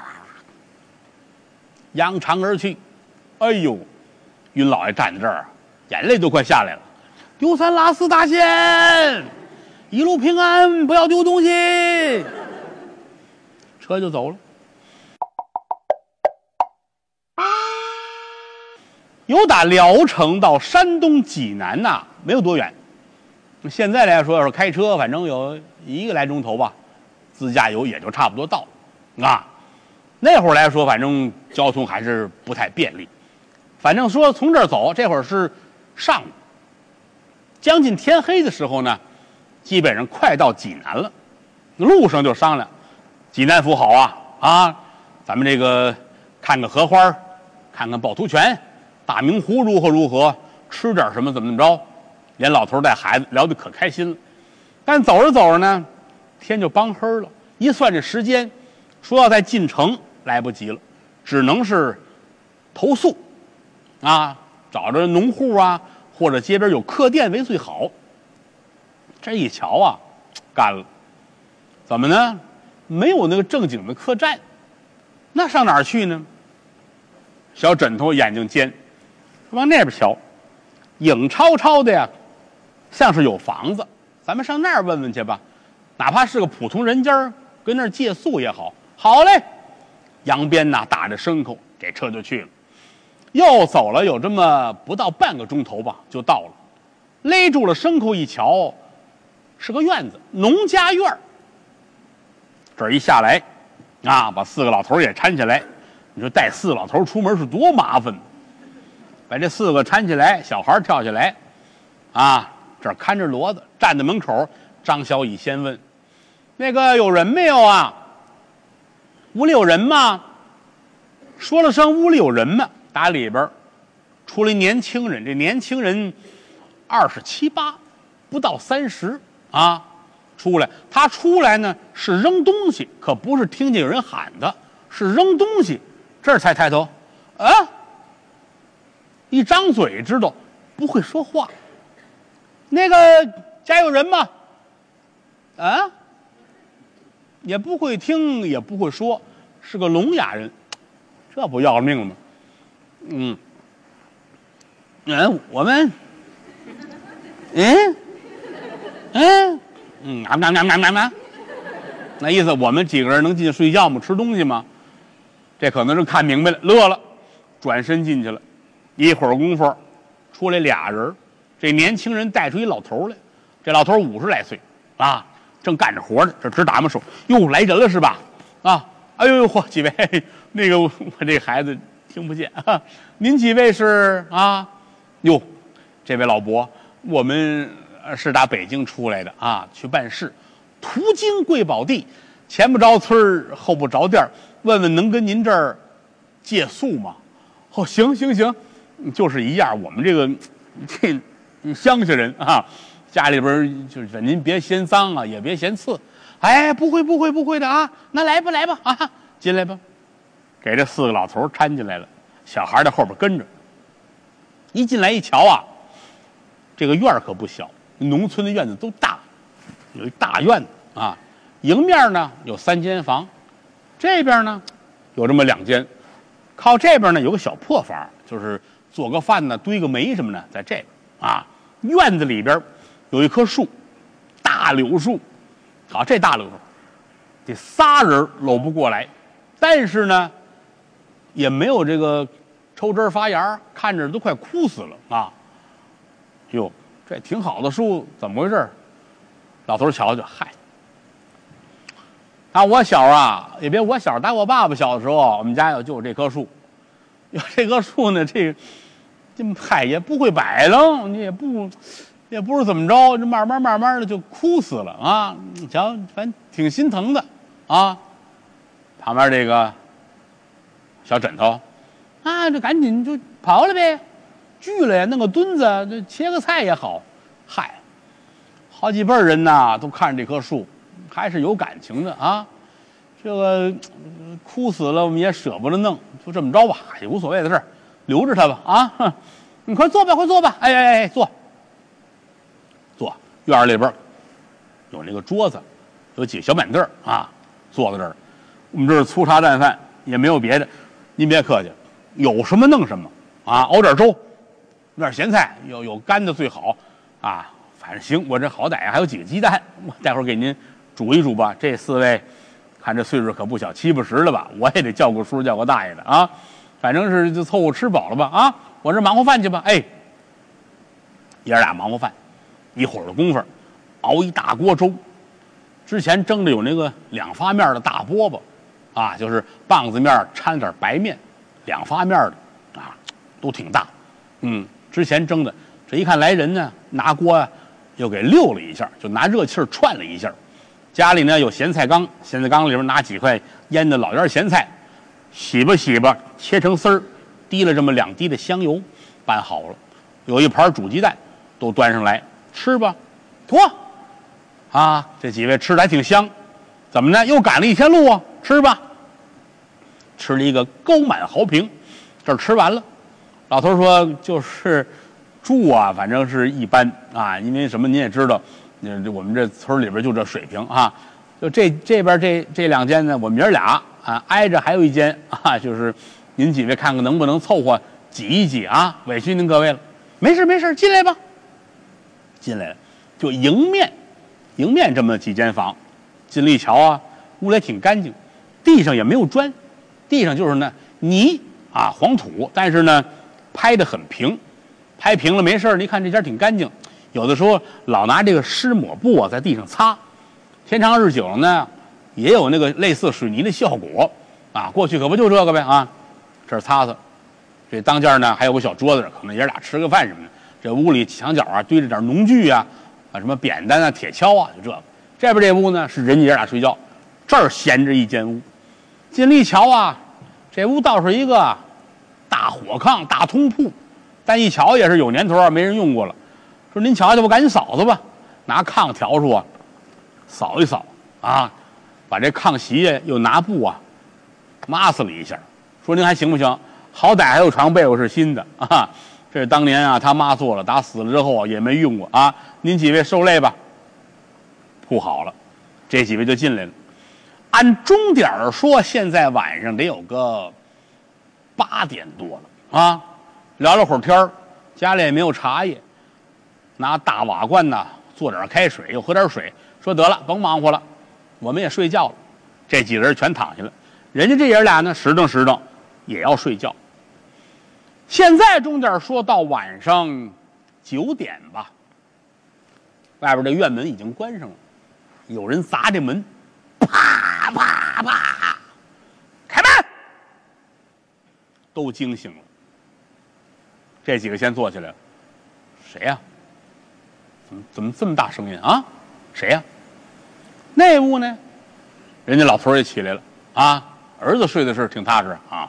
扬长而去。哎呦，云老爷站在这儿，眼泪都快下来了。丢三落四大仙，一路平安，不要丢东西。车就走了。由打聊城到山东济南呐、啊，没有多远， 现在来说，要是开车，反正有一个来钟头吧，自驾游也就差不多到了啊。那会儿来说，反正交通还是不太便利。反正说从这儿走，这会儿是上午，将近天黑的时候呢，基本上快到济南了。路上就商量，济南府好啊啊，咱们这个看看荷花，看看趵突泉，大明湖如何如何，吃点什么怎么怎么着。连老头带孩子聊得可开心了。但走着走着呢，天就帮黑了。一算这时间，说要再进城来不及了，只能是投宿啊，找着农户啊，或者街边有客店为最好。这一瞧啊，干了，怎么呢？没有那个正经的客栈，那上哪儿去呢？小枕头眼睛尖，往那边瞧，影超超的呀，像是有房子。咱们上那儿问问去吧，哪怕是个普通人家，跟那儿借宿也好。好嘞，杨鞭呐打着牲口，这车就去了。又走了有这么不到半个钟头吧，就到了。勒住了牲口一瞧，是个院子，农家院。这儿一下来，啊，把四个老头也搀起来。你说带四个老头出门是多麻烦，把这四个搀起来，小孩跳下来，啊，这儿看着骡子，站在门口。张小乙先问：“那个有人没有啊？屋里有人吗？”说了声屋里有人吗？打里边出来年轻人，这年轻人二十七八，不到三十啊，出来。他出来呢是扔东西，可不是听见有人喊的，是扔东西。这儿才抬头，啊，一张嘴知道不会说话。那个家有人吗？啊，也不会听，也不会说，是个聋哑人，这不要了命了吗？嗯，嗯，我们，嗯，嗯，嗯，啊啊啊啊啊，那意思我们几个人能进去睡觉吗？吃东西吗？这可能是看明白了，乐了，转身进去了。一会儿功夫，出来俩人，这年轻人带出一老头来，这老头五十来岁啊，正干着活呢，这直打磨手。哟，来人了是吧？啊，哎呦呦嚯，几位，那个我这孩子听不见啊，您几位是啊？哟，这位老伯，我们是打北京出来的啊，去办事，途经贵宝地，前不着村后不着店，问问能跟您这儿借宿吗？哦，行行行，就是一样，我们这个这乡下人啊，家里边就是您别嫌脏啊，也别嫌次。哎，不会不会不会的啊，那来吧来吧啊，进来吧。给这四个老头搀进来了，小孩在后边跟着。一进来一瞧啊，这个院儿可不小，农村的院子都大，有一大院子啊。迎面呢有三间房，这边呢有这么两间，靠这边呢有个小破房，就是做个饭呢，堆个煤什么的，在这边啊。院子里边有一棵树，大柳树，好，这大柳树，这仨人搂不过来，但是呢，也没有这个抽枝发芽，看着都快枯死了啊。哟，这挺好的树，怎么回事？老头瞧瞧，嗨。啊，我小啊，也别我小，打我爸爸小的时候，我们家有就有这棵树，有这棵树呢，这个这嗨也不会摆楞，你也不也不是怎么着，这慢慢慢慢的就枯死了啊！你瞧，反正挺心疼的啊。旁边这个小枕头啊，这赶紧就刨了呗，锯了呀，弄个墩子，这切个菜也好。嗨，好几辈人呐，都看这棵树。还是有感情的啊，这个、呃、枯死了我们也舍不得弄，就这么着吧，也无所谓的事儿，留着它吧啊！你快坐吧，快坐吧，哎哎哎，坐，坐。院里边有那个桌子，有几个小板凳啊，坐在这儿。我们这是粗茶淡饭，也没有别的，您别客气，有什么弄什么啊，熬点粥，有点咸菜，有有干的最好啊，反正行，我这好歹还有几个鸡蛋，我待会儿给您煮一煮吧。这四位看这岁数可不小，七八十了吧，我也得叫个叔叫个大爷的啊，反正是就凑合吃饱了吧啊，我这忙活饭去吧。哎，爷儿俩忙活饭，一会儿的功夫熬一大锅粥。之前蒸的有那个两发面的大饽饽，啊，就是棒子面掺点白面，两发面的啊，都挺大。嗯，之前蒸的，这一看来人呢，拿锅啊又给溜了一下，就拿热气儿串了一下。家里呢有咸菜缸，咸菜缸里边拿几块腌的老芽咸菜，洗吧洗吧，切成丝儿，滴了这么两滴的香油，拌好了。有一盘煮鸡蛋，都端上来吃吧，妥。啊，这几位吃的还挺香，怎么呢？又赶了一天路啊，吃吧。吃了一个沟满豪平，这儿吃完了，老头说就是住啊，反正是一般啊，因为什么您也知道，嗯，我们这村里边就这水平啊，就这这边这这两间呢，我们爷俩啊挨着还有一间啊，就是您几位看看能不能凑合挤一挤啊，委屈您各位了。没事没事，进来吧。进来了，就迎面。迎面这么几间房，进了一瞧啊，屋里挺干净，地上也没有砖，地上就是呢泥啊黄土，但是呢拍得很平，拍平了没事，你看这家挺干净。有的时候老拿这个湿抹布啊在地上擦，天长日久了呢，也有那个类似水泥的效果啊。过去可不就这个呗啊，这儿擦擦。这当间呢还有个小桌子，可能爷俩吃个饭什么的。这屋里墙角啊堆着点农具啊。啊，什么扁担啊、铁锹啊，就这个。这边这屋呢是人家爷俩睡觉，这儿闲着一间屋。进了一瞧啊，这屋倒是一个大火炕、大通铺，但一瞧也是有年头啊，没人用过了。说您瞧瞧，我赶紧扫扫吧，拿炕笤帚啊扫一扫啊，把这炕席又拿布啊抹死了一下。说您还行不行？好歹还有床被窝是新的啊。这是当年啊，他妈做了，打死了之后啊也没用过啊。您几位受累吧。铺好了，这几位就进来了。按钟点儿说，现在晚上得有个八点多了啊。聊了会儿天儿，家里也没有茶叶，拿大瓦罐呐做点开水，又喝点水，说得了，甭忙活了，我们也睡觉了。这几个人全躺下了，人家这爷俩呢，实诚实诚也要睡觉。现在钟点说到晚上九点吧，外边这院门已经关上了，有人砸这门，啪啪啪，开门，都惊醒了。这几个先坐起来了，谁呀、啊？怎么怎么这么大声音啊？谁呀、啊？那屋呢？人家老头也起来了啊，儿子睡的是挺踏实啊。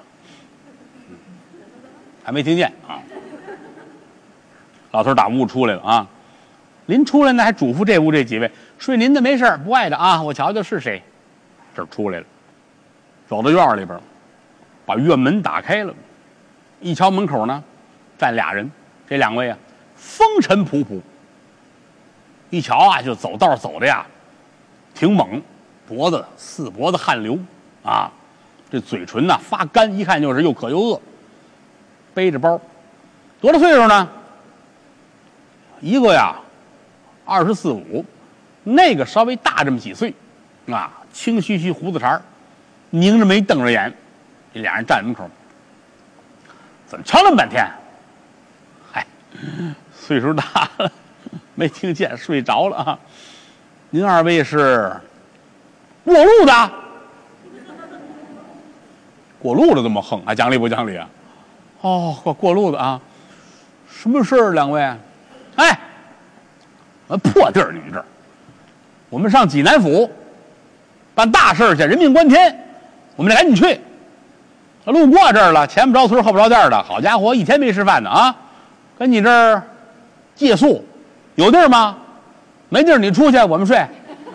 还没听见啊！老头打屋出来了啊！临出来呢，还嘱咐这屋这几位睡您的没事不碍的啊！我瞧瞧是谁。这儿出来了，走到院里边，把院门打开了，一瞧门口呢，站俩人，这两位啊，风尘仆仆。一瞧啊，就走道走的呀，挺猛，脖子四脖子汗流啊，这嘴唇呐发干，一看就是又渴又饿。背着包，多大岁数呢？一个呀，二十四五，那个稍微大这么几岁，啊，青须须胡子茬，拧着眉瞪着眼，这俩人站门口，怎么瞧那么半天？嗨，岁数大了，没听见，睡着了啊。您二位是过路的？过路的这么横，还讲理不讲理啊？哦，过过路的啊，什么事儿？两位，哎，破地儿，你们这儿，我们上济南府办大事去，人命关天，我们得赶紧去。路过这儿了，前不着村后不着店的，好家伙，一天没吃饭呢啊！跟你这儿借宿，有地儿吗？没地儿你出去，我们睡。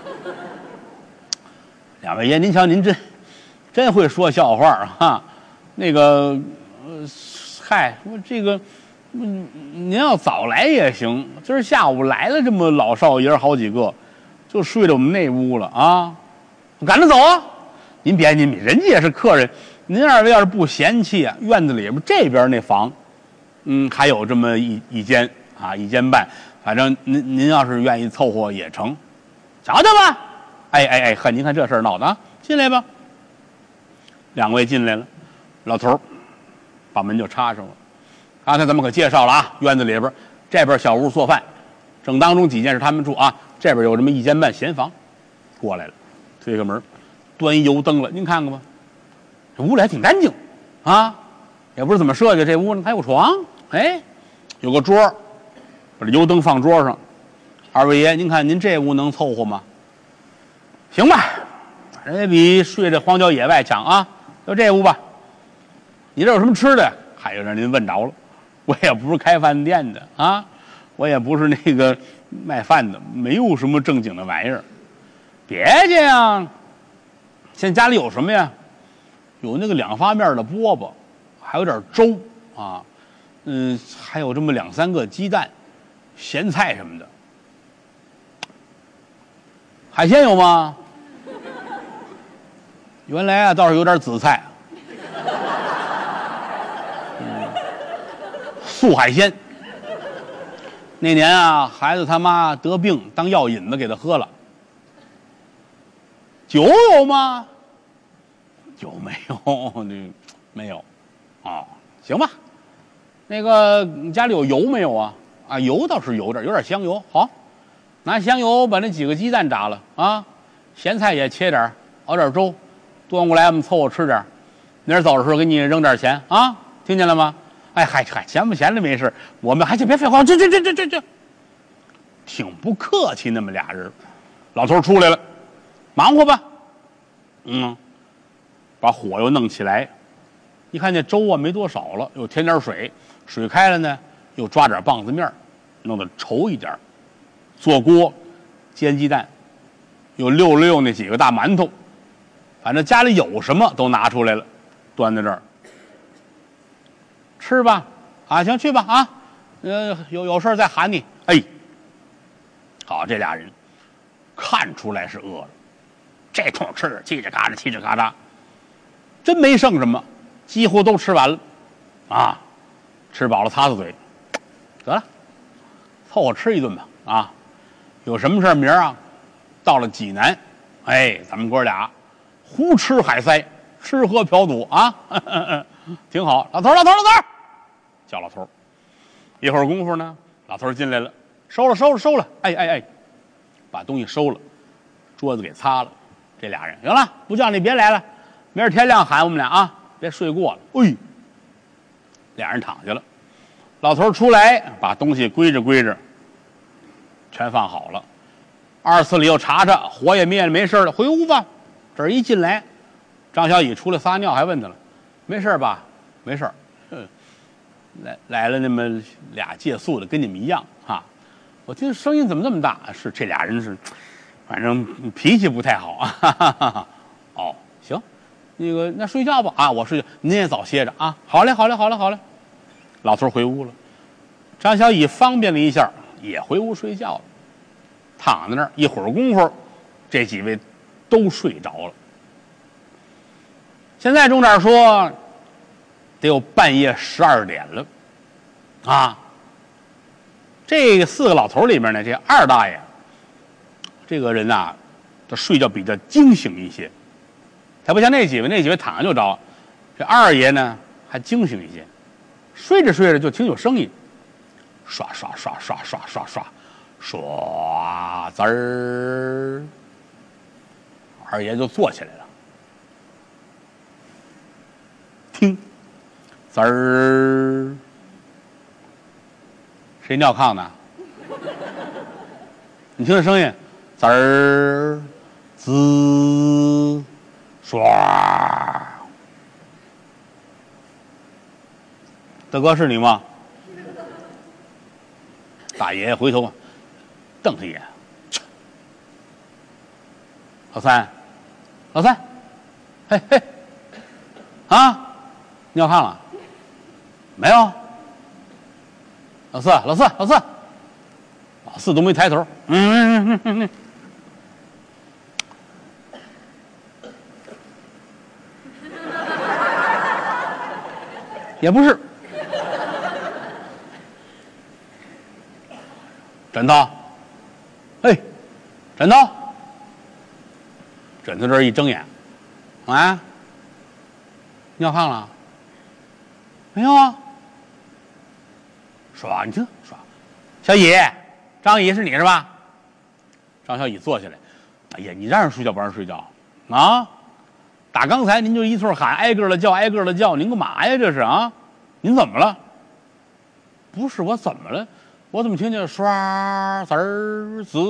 两位爷，您瞧，您真真会说笑话啊！那个，呃。嗨，说这个，嗯，您要早来也行。今儿下午来了这么老少爷好几个，就睡到我们那屋了啊！赶着走啊！您别，您别，人家也是客人。您二位要是不嫌弃啊，院子里边这边那房，嗯，还有这么一一间啊，一间半。反正您您要是愿意凑合也成，瞧瞧吧。哎哎哎，呵，您看这事儿闹的啊！进来吧。两位进来了，老头儿。把门就插上了。刚才咱们可介绍了啊，院子里边这边小屋做饭，正当中几间是他们住啊， 这边有这么一间半闲房，过来了，推开门，端一油灯了，您看看吧，这屋里还挺干净啊，也不知怎么设计，这屋呢还有床，哎，有个桌，把这油灯放桌上。二位爷，您看您这屋能凑合吗？行吧，人也比睡这荒郊野外强啊，就这屋吧。你这有什么吃的？还有让您问着了，我也不是开饭店的啊，我也不是那个卖饭的，没有什么正经的玩意儿。别介呀，现在家里有什么呀？有那个两发面的饽饽，还有点粥啊，嗯，还有这么两三个鸡蛋、咸菜什么的。海鲜有吗？原来啊倒是有点紫菜，嗯，素海鲜。那年啊，孩子他妈得病，当药引子给他喝了。酒有吗？酒没有，那没有。哦，行吧。那个家里有油没有啊？啊，油倒是有点，有点香油。好，拿香油把那几个鸡蛋炸了啊，咸菜也切点，熬点粥，端过来我们凑合吃点。明儿走的时候给你扔点钱啊，听见了吗？哎嗨嗨，钱不钱的没事，我们还是别废话，这这这这这这，挺不客气。那么俩人，老头出来了，忙活吧，嗯，把火又弄起来。一看这粥啊没多少了，又添点水，水开了呢，又抓点棒子面，弄得稠一点。做锅煎鸡蛋，又溜了溜那几个大馒头，反正家里有什么都拿出来了，端在这儿吃吧。啊，行，去吧啊，呃，有有事再喊你。哎，好，这俩人看出来是饿了，这通吃的叽吱嘎吱叽吱嘎喳，真没剩什么，几乎都吃完了啊。吃饱了擦擦嘴，得了，凑合吃一顿吧啊。有什么事明儿啊，到了济南，哎，咱们哥俩胡吃海塞，吃喝嫖赌啊，呵呵呵挺好。老头，老头，老头，叫老头。一会儿功夫呢，老头进来了，收了，收了，收了。哎哎哎，把东西收了，桌子给擦了。这俩人行了，不叫你别来了，明儿天亮喊我们俩啊，别睡过了。哎，俩人躺下了。老头出来，把东西归着归着。全放好了，二次里又查查，火也灭了，没事了，回屋吧。这儿一进来，张小乙出来撒尿，还问他了，没事吧？没事。嗯，来来了那么俩借宿的，跟你们一样哈。我听声音怎么那么大？是这俩人是，反正脾气不太好啊。哈哈哈哈哦，行，那个那睡觉吧啊，我睡觉，您也早歇着啊。好嘞，好嘞，好嘞，好嘞。老头回屋了，张小乙方便了一下。也回屋睡觉了，躺在那儿一会儿功夫，这几位都睡着了。现在钟点说，得有半夜十二点了，啊！这四个老头里面呢，这二大爷，这个人呐，他睡觉比较惊醒一些，他不像那几位，那几位躺下就着，这二爷呢还惊醒一些，睡着睡着就听有声音。刷刷刷刷刷刷刷，刷滋儿，二爷就坐起来了。听，滋儿，谁尿炕呢？你听这声音，滋儿，滋，刷。大哥是你吗？大爷回头瞪他一眼，老三，老三，嘿嘿，啊，尿炕了没有？老四，老四，老四，老四都没抬头，嗯嗯嗯嗯嗯，也不是。枕头，哎，枕头，枕头这一睁眼，啊，尿炕了？没有啊。说，你听说，小乙，张乙是你是吧？ 张小乙坐下来，哎呀，你让人睡觉不让人睡觉啊？打刚才您就一通喊，挨个的叫，挨个的叫，您干嘛呀？这是啊？您怎么了？不是我怎么了？我怎么听见刷子儿子？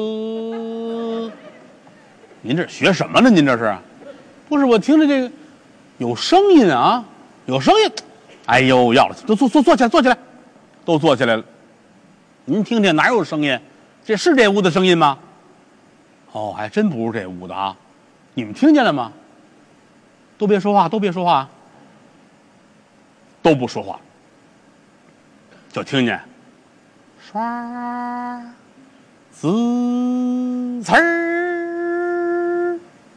您这学什么呢？您这是？不是我听着这个有声音啊，有声音。哎呦，要了，都坐坐坐起来，坐起来，都坐起来了。您听听哪有声音？这是这屋的声音吗？哦，还真不是这屋的啊！你们听见了吗？都别说话，都别说话，都不说话，就听见刷子词儿，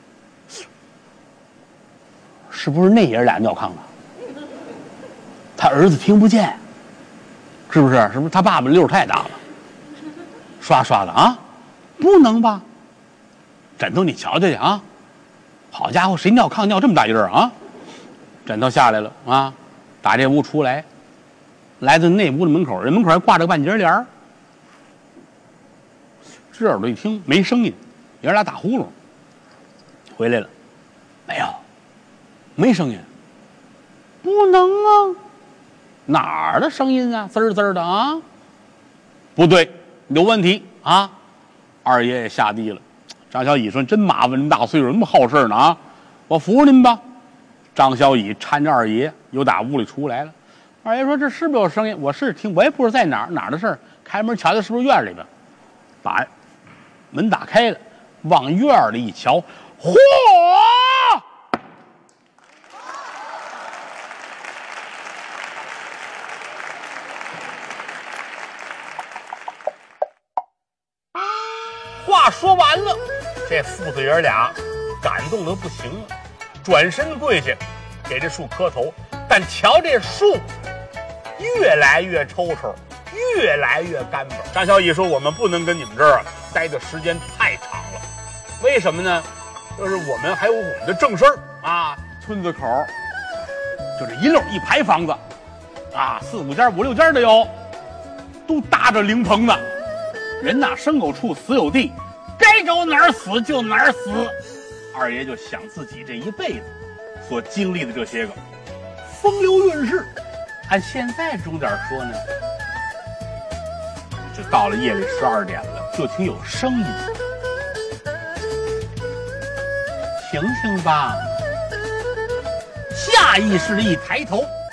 是不是那爷俩尿炕了？他儿子听不见，是不是？是不是他爸爸溜太大了？刷刷的啊，不能吧？枕头你瞧瞧去啊！好家伙，谁尿炕尿这么大一阵啊？枕头下来了啊，打这屋出来，来到那屋的门口，人门口还挂着个半截帘儿。这耳朵一听没声音，爷俩打呼噜，回来了，没有，没声音，不能啊，哪儿的声音啊？滋儿滋儿的啊？不对，有问题啊！二爷也下地了。张小乙说：“真麻烦，这么大岁数，那么好事呢啊！我扶着您吧。”张小乙搀着二爷又打屋里出来了。二爷说：“这是不是有声音？我是听，我也不知道在哪儿哪儿的事儿。开门瞧瞧，是不是院里边？把门打开了，往院里一瞧，嚯！话说完了。”这父子爷俩感动得不行了，转身跪下给这树磕头。但瞧这树越来越抽抽，越来越干巴。张小乙说：“我们不能跟你们这儿待的时间太长了，为什么呢？就是我们还有我们的正事儿啊。村子口就这一溜一排房子啊，四五间五六间的有，都搭着灵棚呢。人呐，生有处，死有地。”该走哪儿死就哪儿死。二爷就想自己这一辈子所经历的这些个风流韵事，按现在钟点说呢，就到了夜里十二点了，就听有声音，醒醒吧！下意识的一抬头，